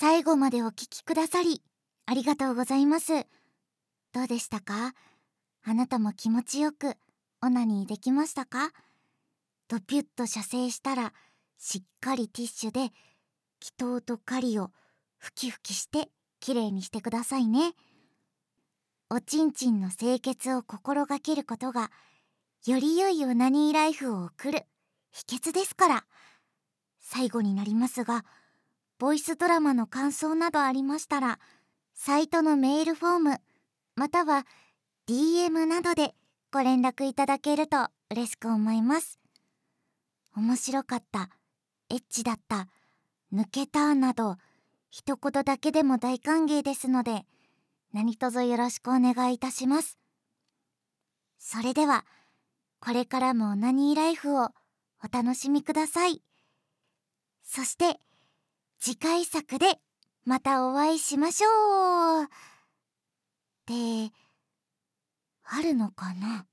最後までお聞きくださりありがとうございます。どうでしたか？あなたも気持ちよくオナニーできましたか？ドピュッと射精したらしっかりティッシュで気筒と針をふきふきしてきれいにしてくださいね。おちんちんの清潔を心がけることがより良いオナニーライフを送る秘訣ですから。最後になりますが、ボイスドラマの感想などありましたら、サイトのメールフォームまたは DM などでご連絡いただけると嬉しく思います。面白かった、エッチだった、抜けたなど一言だけでも大歓迎ですので、何卒よろしくお願いいたします。それではこれからもオナニーライフをお楽しみください。そして次回作でまたお会いしましょう。ってあるのかな？